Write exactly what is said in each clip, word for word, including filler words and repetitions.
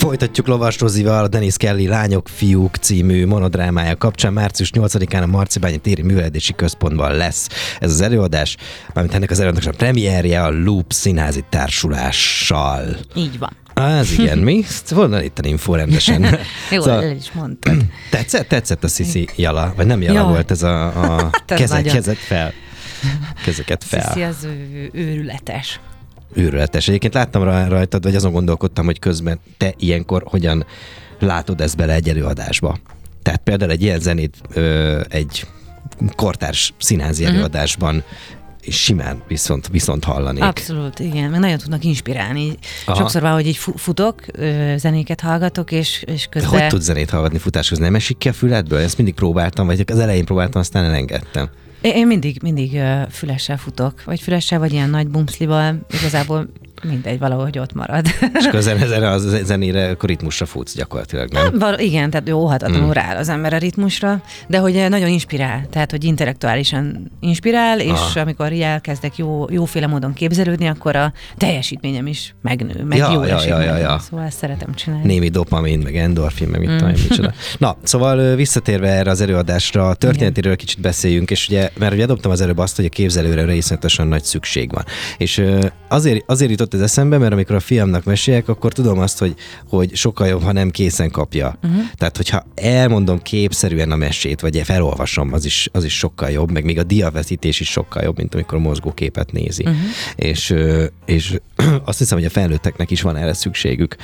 Folytatjuk Lovas Rozival a Dennis Kelly Lányok, Fiúk című monodrámája kapcsán. Március nyolcadikán a Marcibányi Téri Művelődési Központban lesz ez az előadás, mármint ennek az előadásnak a premierje a Loop Színházi Társulással. Így van. Az igen, mi? Honnan itt a infó rendesen? Jó, szóval, el is mondtad. Tetszett, tetszett a Sisi jala, vagy nem jala Jó. volt ez a, a kezek, nagyon. kezet fel. Kezeket fel. Sisi az ő, őrületes. Őrületes. Egyébként láttam rajtad, vagy azon gondolkodtam, hogy közben te ilyenkor hogyan látod ezt bele egy előadásba. Tehát például egy ilyen zenét ö, egy kortárs színházi uh-huh. előadásban simán viszont, viszont hallani. Abszolút, igen. Meg nagyon tudnak inspirálni. Aha. Sokszor valahogy így futok, zenéket hallgatok, és, és közben... De hogy tudsz zenét hallgatni futás közben? Nem esik ki a füledből? Ezt mindig próbáltam, vagy az elején próbáltam, aztán elengedtem. Én mindig, mindig uh, fülessel futok, vagy fülessel, vagy ilyen nagy bumszlival, igazából mindegy, valahogy ott marad. És akkor erre a zenére, akkor ritmusra futsz gyakorlatilag, nem? nem val- igen, tehát jó hatatlanul mm. rááll az ember a ritmusra, de hogy nagyon inspirál, tehát hogy intellektuálisan inspirál, és ah. amikor így elkezdek jó, jóféle módon képzelődni, akkor a teljesítményem is megnő, meg ja, jó ja, esik ja, ja, meg. ja. Szóval ezt szeretem csinálni. Némi dopamin, meg endorfin, meg mit Mm. tudom én, micsoda. Na, szóval visszatérve erre az előadásra, a történetéről kicsit beszéljünk, és ugye, mert ugye adoptam az előbb azt, hogy a képzelőre iszonyatosan nagy szükség van. És azért, azért jutott ez eszembe, mert amikor a fiamnak mesélek, akkor tudom azt, hogy, hogy sokkal jobb, ha nem készen kapja. Uh-huh. Tehát, hogyha elmondom képszerűen a mesét, vagy felolvasom, az is, az is sokkal jobb, meg még a diavetítés is sokkal jobb, mint amikor a mozgóképet nézi. Uh-huh. És, és azt hiszem, hogy a felnőtteknek is van erre szükségük.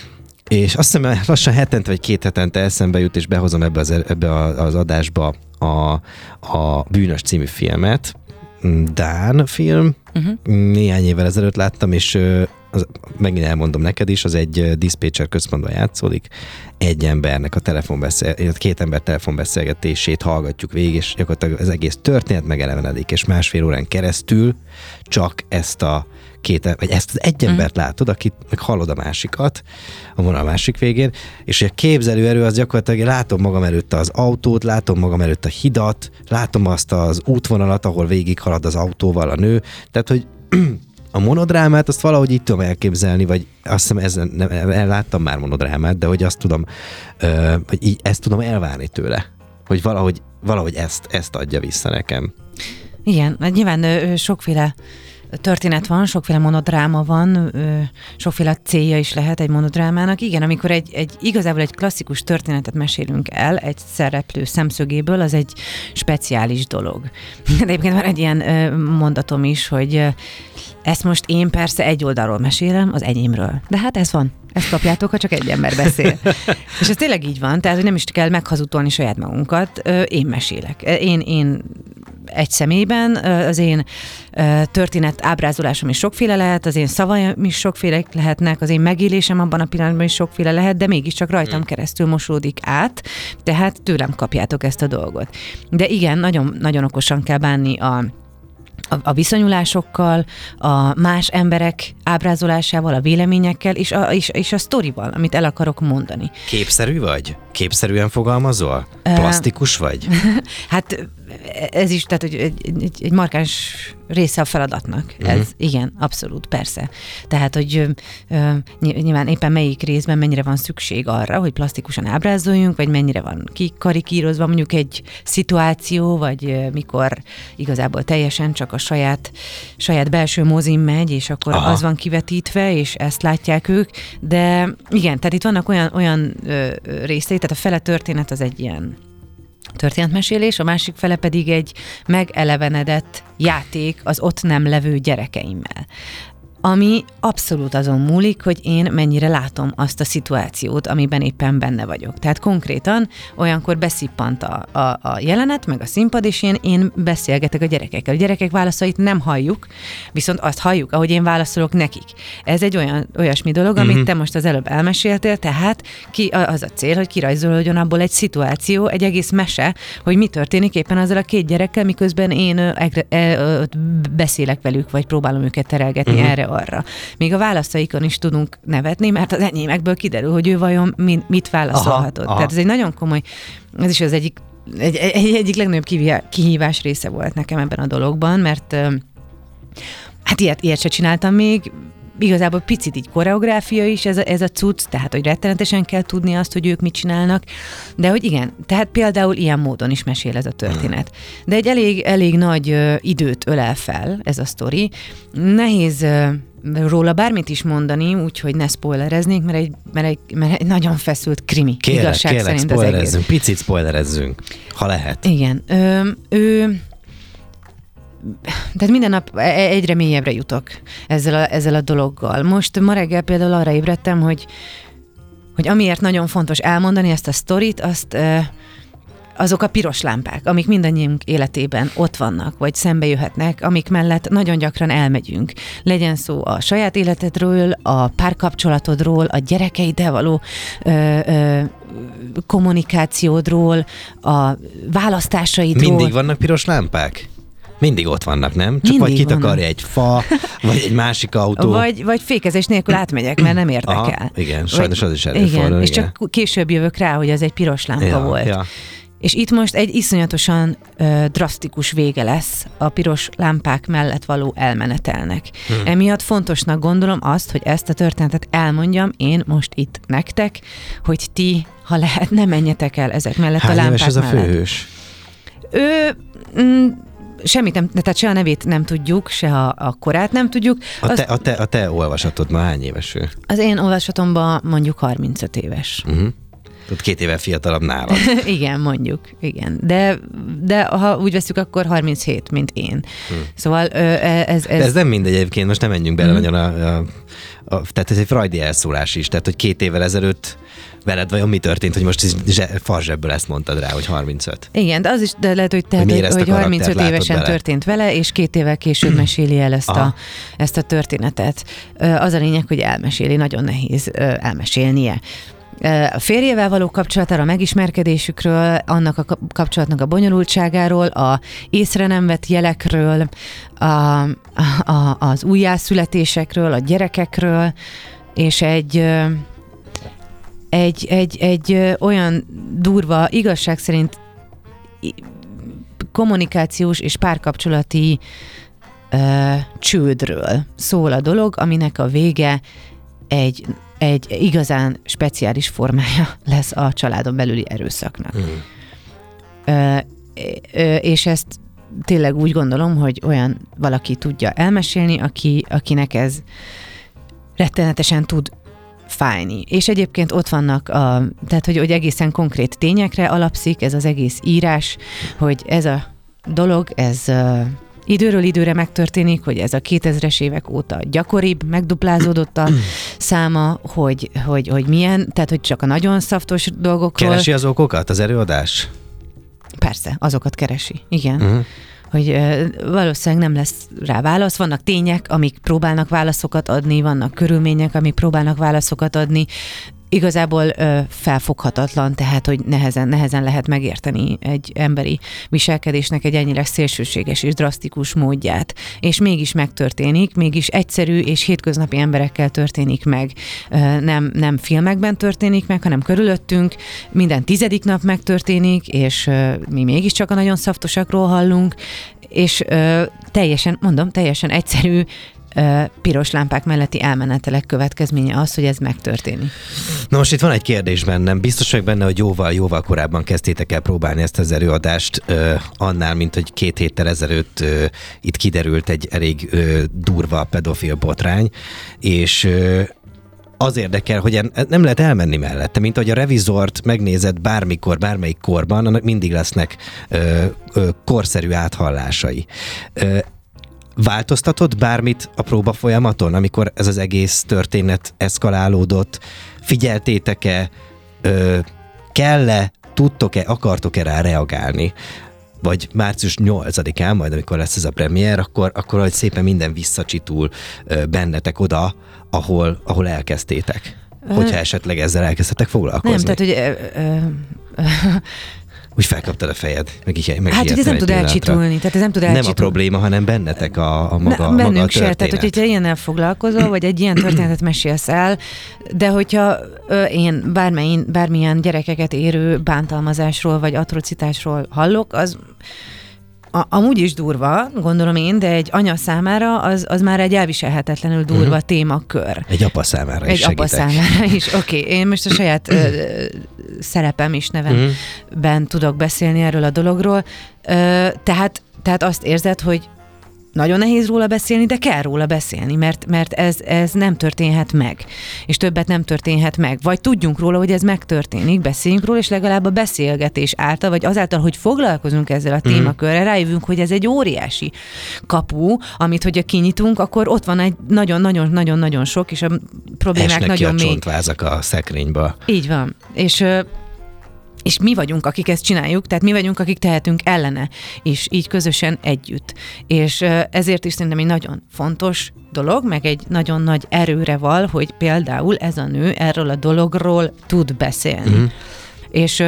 És azt hiszem, lassan hetente vagy két hetente eszembe jut, és behozom ebbe az, ebbe az adásba a, a Bűnös című filmet. Dán film. Uh-huh. Néhány évvel ezelőtt láttam, és az, megint elmondom neked is, az egy diszpécser központban játszódik. Egy embernek a telefonbeszél, két ember telefonbeszélgetését hallgatjuk végig, és gyakorlatilag az egész történet megelevenedik, és másfél órán keresztül csak ezt a két, vagy ezt az egy embert látod, akit meg hallod a másikat, a vonal másik végén, és a képzelőerő az gyakorlatilag látom magam előtt az autót, látom magam előtt a hidat, látom azt az útvonalat, ahol végig halad az autóval a nő, tehát, hogy a monodrámát azt valahogy így tudom elképzelni, vagy azt hiszem, ezen, nem, láttam már monodrámát, de hogy azt tudom, ö, hogy így ezt tudom elvárni tőle, hogy valahogy, valahogy ezt, ezt adja vissza nekem. Igen, nyilván ö, sokféle történet van, sokféle monodráma van, ö, sokféle célja is lehet egy monodrámának. Igen, amikor egy, egy igazából egy klasszikus történetet mesélünk el egy szereplő szemszögéből, az egy speciális dolog. De egyébként van egy ilyen ö, mondatom is, hogy ö, ezt most én persze egy oldalról mesélem, az enyémről. De hát ez van. Ezt kapjátok, ha csak egy ember beszél. És ez tényleg így van, tehát hogy nem is kell meghazudtolni saját magunkat. Én mesélek. Én, én egy személyben, az én történet ábrázolásom is sokféle lehet, az én szavaim is sokféle lehetnek, az én megélésem abban a pillanatban is sokféle lehet, de mégiscsak rajtam keresztül mosódik át, tehát tőlem kapjátok ezt a dolgot. De igen, nagyon, nagyon okosan kell bánni a A, a viszonyulásokkal, a más emberek ábrázolásával, a véleményekkel, és a, és, és a sztorival, amit el akarok mondani. Képszerű vagy? Képszerűen fogalmazol? Plastikus vagy? Hát ez is, tehát hogy egy, egy, egy markáns része a feladatnak. Uh-huh. Ez igen, abszolút, persze. Tehát, hogy ö, nyilván éppen melyik részben mennyire van szükség arra, hogy plastikusan ábrázoljunk, vagy mennyire van kikarikírozva mondjuk egy szituáció, vagy ö, mikor igazából teljesen csak a saját, saját belső mozin megy, és akkor Aha. az van kivetítve, és ezt látják ők. De igen, tehát itt vannak olyan, olyan ö, részei, tehát a fele történet az egy ilyen történetmesélés, a másik fele pedig egy megelevenedett játék az ott nem levő gyerekeimmel. Ami abszolút azon múlik, hogy én mennyire látom azt a szituációt, amiben éppen benne vagyok. Tehát konkrétan olyankor beszippant a, a, a jelenet, meg a színpad, és én, én beszélgetek a gyerekekkel. A gyerekek válaszait nem halljuk, viszont azt halljuk, ahogy én válaszolok nekik. Ez egy olyan, olyasmi dolog, amit mm-hmm. te most az előbb elmeséltél, tehát ki, az a cél, hogy kirajzolódjon abból egy szituáció, egy egész mese, hogy mi történik éppen azzal a két gyerekkel, miközben én e, e, beszélek velük, vagy próbálom őket terelgetni mm-hmm. erre arra. Még a válaszaikon is tudunk nevetni, mert az enyémekből kiderül, hogy ő vajon mit válaszolhatott. Aha, aha. Tehát ez egy nagyon komoly, ez is az egyik, egy, egy, egyik legnagyobb kihívás része volt nekem ebben a dologban, mert hát ilyet, ilyet se csináltam még, igazából picit így koreográfia is ez a, ez a cucc, tehát hogy rettenetesen kell tudni azt, hogy ők mit csinálnak, de hogy igen, tehát például ilyen módon is mesél ez a történet. De egy elég, elég nagy ö, időt ölel fel ez a sztori. Nehéz ö, róla bármit is mondani, úgyhogy ne spoilereznék, mert egy, mert egy, mert egy nagyon feszült krimi. Kérlek, igazság kérlek, szerint spoilerezzünk, picit spoilerezzünk, ha lehet. Igen. Ö, ő... Tehát minden nap egyre mélyebbre jutok ezzel a, ezzel a dologgal. Most ma reggel például arra ébredtem, hogy, hogy amiért nagyon fontos elmondani ezt a sztorit, azt azok a piros lámpák, amik mindannyiunk életében ott vannak, vagy szembe jöhetnek, amik mellett nagyon gyakran elmegyünk. Legyen szó a saját életedről, a párkapcsolatodról, a gyerekeiddel való ö, ö, kommunikációdról, a választásaidról. Mindig vannak piros lámpák? Mindig ott vannak, nem? Csak Mindig vagy kitakarja vannak. egy fa, vagy egy másik autó. Vagy, vagy fékezés nélkül átmegyek, mert nem érdekel. Aha, igen, sajnos vagy, az is előfordul. Igen, és igen. csak később jövök rá, hogy ez egy piros lámpa ja, volt. Ja. És itt most egy iszonyatosan ö, drasztikus vége lesz a piros lámpák mellett való elmenetelnek. Hmm. Emiatt fontosnak gondolom azt, hogy ezt a történetet elmondjam én most itt nektek, hogy ti, ha lehet, ne menjetek el ezek mellett Hány a lámpák éves ez mellett. a főhős? Ő... Mm, Semmit nem, tehát se a nevét nem tudjuk, se a, a korát nem tudjuk. A Az, te, a, te, a te olvasatod ma hány éves ő? az én olvasatomban mondjuk harmincöt éves. Uh-huh. Tudod, két évvel fiatalabb nálad. Igen, mondjuk, igen. De, de ha úgy veszük, akkor harminchét, mint én. Hmm. Szóval ö, ez... ez... De ez nem mindegy egyébként, most nem menjünk bele Hmm. nagyon a, a, a... Tehát ez egy freudi elszólás is, tehát hogy két évvel ezelőtt veled vajon mi történt, hogy most farzsebből ezt mondtad rá, hogy harmincöt. Igen, de az is de lehet, hogy, tehát, Hogy hogy, ezt a hogy karaktert harmincöt látod évesen bele. történt vele, és két évvel később meséli el ezt a, ezt a történetet. Az a lényeg, hogy elmeséli, nagyon nehéz elmesélnie. A férjével való kapcsolatára, a megismerkedésükről, annak a kapcsolatnak a bonyolultságáról, a észre nem vett jelekről, a, a, az újjászületésekről, a gyerekekről, és egy, egy, egy, egy olyan durva, igazság szerint kommunikációs és párkapcsolati ö, csődről szól a dolog, aminek a vége egy egy igazán speciális formája lesz a családon belüli erőszaknak. Mm. Ö, ö, és ezt tényleg úgy gondolom, hogy olyan valaki tudja elmesélni, aki, akinek ez rettenetesen tud fájni. És egyébként ott vannak, a, tehát hogy, hogy egészen konkrét tényekre alapszik ez az egész írás, hogy ez a dolog, ez... időről időre megtörténik, hogy ez a kétezres évek óta gyakoribb, megduplázódott a száma, hogy, hogy, hogy milyen, tehát hogy csak a nagyon szaftos dolgokról... Keresi az okokat az előadás? Persze, azokat keresi, igen. Uh-huh. Hogy ö, valószínűleg nem lesz rá válasz. Vannak tények, amik próbálnak válaszokat adni, vannak körülmények, amik próbálnak válaszokat adni. Igazából ö, felfoghatatlan, tehát, hogy nehezen, nehezen lehet megérteni egy emberi viselkedésnek egy ennyire szélsőséges és drasztikus módját. És mégis megtörténik, mégis egyszerű és hétköznapi emberekkel történik meg. Ö, nem, nem filmekben történik meg, hanem körülöttünk. Minden tizedik nap megtörténik, és ö, mi mégiscsak a nagyon szaftosakról hallunk, és ö, teljesen, mondom, teljesen egyszerű, piros lámpák melletti elmenetelek következménye az, hogy ez megtörténik. Na most itt van egy kérdés bennem. Biztos vagyok benne, hogy jóval, jóval korábban kezdtétek el próbálni ezt az előadást, uh, annál, mint hogy két héttel ezelőtt uh, itt kiderült egy elég uh, durva pedofil botrány, és uh, az érdekel, hogy nem lehet elmenni mellette, mint hogy a revizort megnézed bármikor, bármelyik korban, annak mindig lesznek ö, ö, korszerű áthallásai. Ö, változtatott bármit a próba folyamaton, amikor ez az egész történet eszkalálódott? Figyeltétek-e? Ö, kell-e? Tudtok-e? Akartok-e rá reagálni? Vagy március nyolcadikán, majd amikor lesz ez a premier, akkor, akkor hogy szépen minden visszacsitul ö, bennetek oda, ahol, ahol elkezdtétek. Hogyha esetleg ezzel elkezdtetek foglalkozni. Nem, tehát, hogy... Ö, ö, ö, úgy felkaptad a fejed, meg így meg hát, hogy ez nem tud elcsitulni. Tehát ez nem tud elcsitulni. Nem a probléma, hanem bennetek a, a maga, ne, maga a se, történet. tehát hogyha ilyennel foglalkozol, vagy egy ilyen történetet mesélsz el, de hogyha ö, én bármilyen, bármilyen gyerekeket érő bántalmazásról, vagy atrocitásról hallok, az A, amúgy is durva, gondolom én, de egy anya számára az, az már egy elviselhetetlenül durva uh-huh. témakör. Egy apa számára egy is segítek. Egy apa számára is, oké. Okay. Én most a saját ö, szerepem is nevemben uh-huh. tudok beszélni erről a dologról. Ö, tehát, tehát azt érzed, hogy nagyon nehéz róla beszélni, de kell róla beszélni, mert, mert ez, ez nem történhet meg, és többet nem történhet meg. Vagy tudjunk róla, hogy ez megtörténik, beszéljünk róla, és legalább a beszélgetés által, vagy azáltal, hogy foglalkozunk ezzel a témakörrel, rájövünk, hogy ez egy óriási kapu, amit, hogyha kinyitunk, akkor ott van egy nagyon-nagyon-nagyon-nagyon sok, és a problémák Esnek nagyon ki a mély. csontvázak a szekrénybe. Így van. És És mi vagyunk, akik ezt csináljuk, tehát mi vagyunk, akik tehetünk ellene, és így közösen együtt. És ezért is szerintem egy nagyon fontos dolog, meg egy nagyon nagy erőre val, hogy például ez a nő erről a dologról tud beszélni. Mm. És...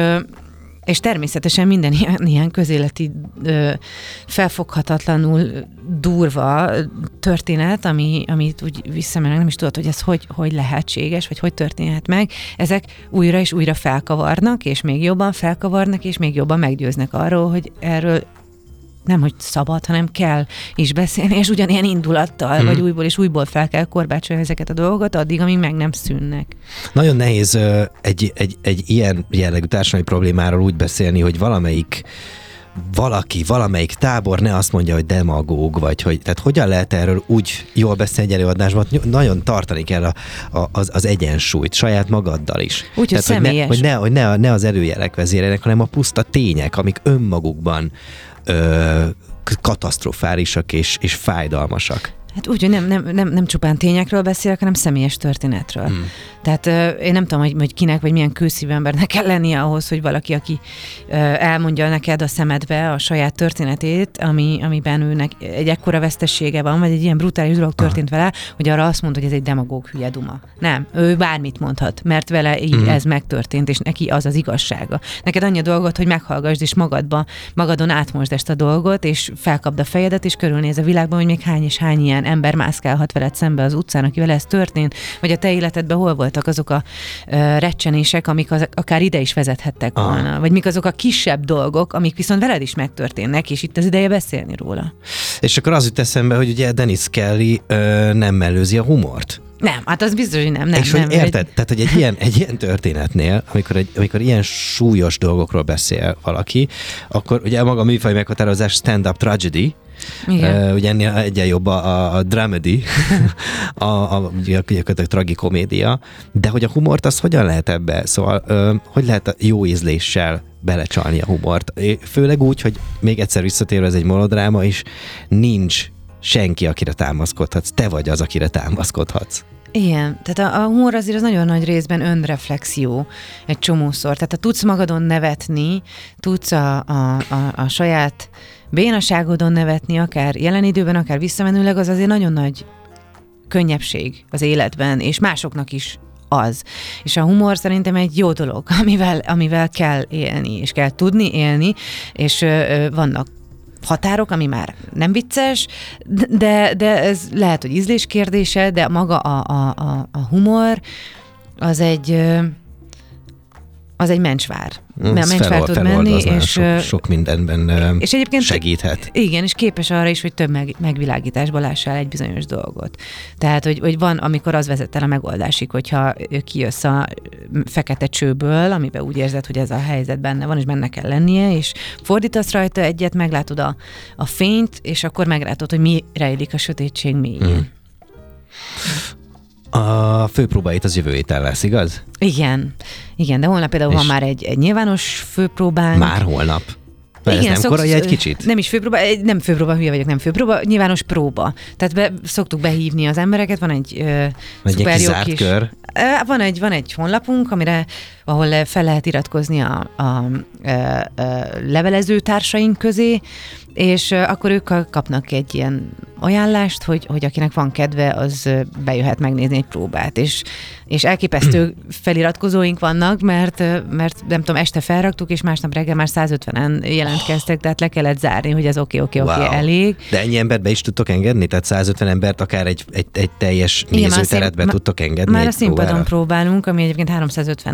És természetesen minden ilyen, ilyen közéleti ö, felfoghatatlanul durva történet, ami, amit úgy visszamenőleg nem is tudod, hogy ez hogy, hogy lehetséges, vagy hogy történhet meg, ezek újra és újra felkavarnak, és még jobban felkavarnak, és még jobban meggyőznek arról, hogy erről nem, hogy szabad, hanem kell is beszélni, és ugyanilyen indulattal, hmm. vagy újból és újból fel kell korbácsolni ezeket a dolgokat, addig, amíg meg nem szűnnek. Nagyon nehéz egy, egy, egy ilyen jellegű társadalmi problémáról úgy beszélni, hogy valamelyik valaki, valamelyik tábor ne azt mondja, hogy demagóg, vagy hogy, tehát hogyan lehet erről úgy jól beszélni egy előadásban, nagyon tartani kell a, a, az, az egyensúlyt, saját magaddal is. Úgy, tehát, hogy, hogy, ne, hogy, ne, hogy ne, ne az előjelek vezéreljenek, hanem a puszta tények, amik önmagukban ö, katasztrofálisak és, és fájdalmasak. Hát úgy, hogy nem, nem, nem, nem csupán tényekről beszélek, hanem személyes történetről. Hmm. Tehát uh, én nem tudom, hogy, hogy kinek, vagy milyen kőszívű embernek kell lennie ahhoz, hogy valaki, aki uh, elmondja neked a szemedbe a saját történetét, ami, amiben őnek egy ekkora vesztessége van, vagy egy ilyen brutális dolog történt Aha. vele, hogy arra azt mondod, hogy ez egy demagóg hülye duma. Nem, ő bármit mondhat, mert vele így hmm. ez megtörtént, és neki az az igazsága. Neked annyi a dolgot, hogy meghallgassd, és magadba, magadon átmosd ezt a dolgot, és felkapd a fejedet, és körülnéz a világban, hogy még hány és hány ilyen ember mászkálhat veled szembe az utcán, aki vele ez történt, vagy a te életedben hol voltak azok a uh, recsenések, amik az, akár ide is vezethettek Aha. volna, vagy mik azok a kisebb dolgok, amik viszont veled is megtörténnek, és itt az ideje beszélni róla. És akkor az jut eszembe, hogy ugye Dennis Kelly uh, nem mellőzi a humort. Nem, hát az biztos, hogy nem. nem és nem, hogy érted, egy... tehát, hogy egy ilyen, egy ilyen történetnél, amikor, egy, amikor ilyen súlyos dolgokról beszél valaki, akkor ugye maga a műfaj meghatározás stand-up tragedy, Uh, ugye ennél egyen jobb a, a dramedy, a, a, a, a, a tragikomédia, de hogy a humort, az hogyan lehet ebbe? Szóval, uh, hogy lehet a jó ízléssel belecsalni a humort? Főleg úgy, hogy még egyszer visszatérve, ez egy monodráma, és nincs senki, akire támaszkodhatsz. Te vagy az, akire támaszkodhatsz. Igen, tehát a, a humor azért az nagyon nagy részben önreflexió egy csomószor. Tehát ha tudsz magadon nevetni, tudsz a, a, a, a saját bénaságodon nevetni, akár jelen időben, akár visszamenőleg, az azért nagyon nagy könnyebbség az életben, és másoknak is az. És a humor szerintem egy jó dolog, amivel, amivel kell élni, és kell tudni élni, és ö, vannak határok, ami már nem vicces, de, de ez lehet, hogy ízlés kérdése, de maga a, a, a, a humor az egy az egy mencsvár. Mert mencsvár tud menni, és sok, sok mindenben és egyébként segíthet. Igen, és képes arra is, hogy több meg, megvilágításba lássál egy bizonyos dolgot. Tehát, hogy, hogy van, amikor az vezet el a megoldásig, hogyha kijössz a fekete csőből, amiben úgy érzed, hogy ez a helyzet benne van, és benne kell lennie, és fordítasz rajta egyet, meglátod a, a fényt, és akkor meglátod, hogy mi rejlik a sötétség mélyén. Hmm. A főpróbáit az jövő héten lesz, igaz? Igen. Igen, de holnap például és van már egy, egy nyilvános főpróbánk. Már holnap? Mert igen, ez nem korai egy kicsit? Nem is főpróba, nem főpróba, hülye vagyok, nem főpróba, nyilvános próba. Tehát be, szoktuk behívni az embereket, van egy uh, szuper jó kis... kör. Uh, van, egy, van egy honlapunk, amire, ahol fel lehet iratkozni a, a, a, a levelező társaink közé, és uh, akkor ők kapnak egy ilyen ajánlást, hogy, hogy akinek van kedve, az bejöhet megnézni egy próbát. És, és elképesztő feliratkozóink vannak, mert, mert nem tudom, este felraktuk, és másnap reggel már százötvenen jelentkeztek, tehát le kellett zárni, hogy ez oké, oké, oké, elég. De ennyi embert be is tudtok engedni? Tehát százötven embert akár egy, egy, egy teljes nézőteret be tudtok engedni? Már a színpadon próbálunk, ami egyébként háromszázötvenes,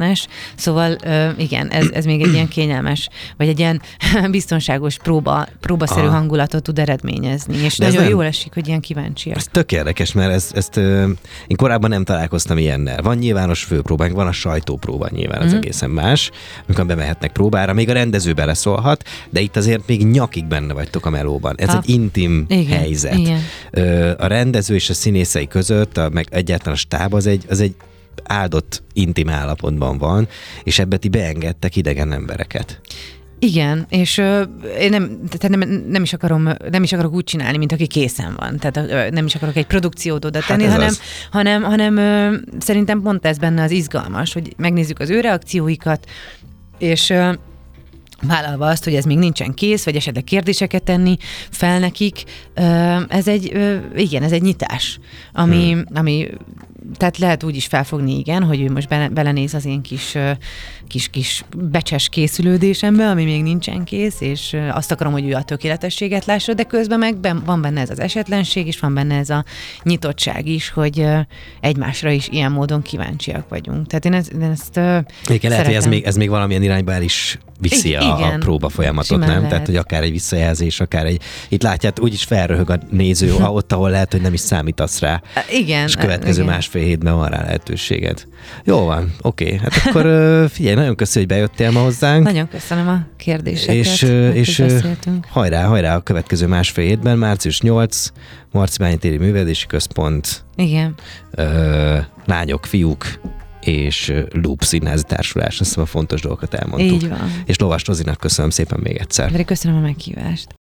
Szóval igen, ez, ez még egy ilyen kényelmes, vagy egy ilyen biztonságos próba, próbaszerű Aha. hangulatot tud eredményezni, és de nagyon nem... jól esik, hogy ilyen kíváncsiak. Ez tök érdekes, mert ezt, ezt én korábban nem találkoztam ilyennel. Van nyilvános főpróbánk, van a sajtópróba nyilván, az mm. egészen más, amikor bemehetnek próbára, még a rendező beleszólhat, de itt azért még nyakig benne vagytok a melóban. Ez ha. egy intim igen, helyzet. Igen. A rendező és a színészei között, a, meg egyáltalán a stáb az egy, az egy áldott intim állapotban van, és ebbe ti beengedtek idegen embereket. Igen, és ö, én nem, tehát nem, nem, is akarom, nem is akarok úgy csinálni, mint aki készen van. Tehát ö, nem is akarok egy produkciót oda tenni, hát hanem, az. hanem, hanem ö, szerintem pont ez benne az izgalmas, hogy megnézzük az ő reakcióikat, és ö, vállalva azt, hogy ez még nincsen kész, vagy esetleg kérdéseket tenni fel nekik, ö, ez egy, ö, igen, ez egy nyitás, ami, hmm. ami tehát lehet úgy is felfogni, igen, hogy ő most be, belenéz az én kis, kis, kis becses készülődésembe, ami még nincsen kész, és azt akarom, hogy ő a tökéletességet lássa, de közben meg ben, van benne ez az esetlenség, és van benne ez a nyitottság is, hogy egymásra is ilyen módon kíváncsiak vagyunk. Tehát én ezt, én ezt igen, lehet, hogy ez még, ez még valamilyen irányba el is viszi I- a, a próba folyamatot, nem? Lehet. Tehát, hogy akár egy visszajelzés, akár egy, itt látját, úgyis felröhög a néző, ott, ahol lehet, hogy nem is számítasz rá. Igen. És következő igen. másfél hétben van rá lehetőséged. Jó van, oké. Okay. Hát akkor figyelj, nagyon köszönöm, hogy bejöttél ma hozzánk. Nagyon köszönöm a kérdéseket. És, és hajrá, hajrá a következő másfél hétben, március nyolcadika, Marcibányi Téri Művelődési Központ. Igen. Ö, lányok, fiúk és Loop Színházi Társulás. Azt hiszem a fontos dolgokat elmondtuk. Így van. És Lovas Rozinak köszönöm szépen még egyszer. Köszönöm a meghívást.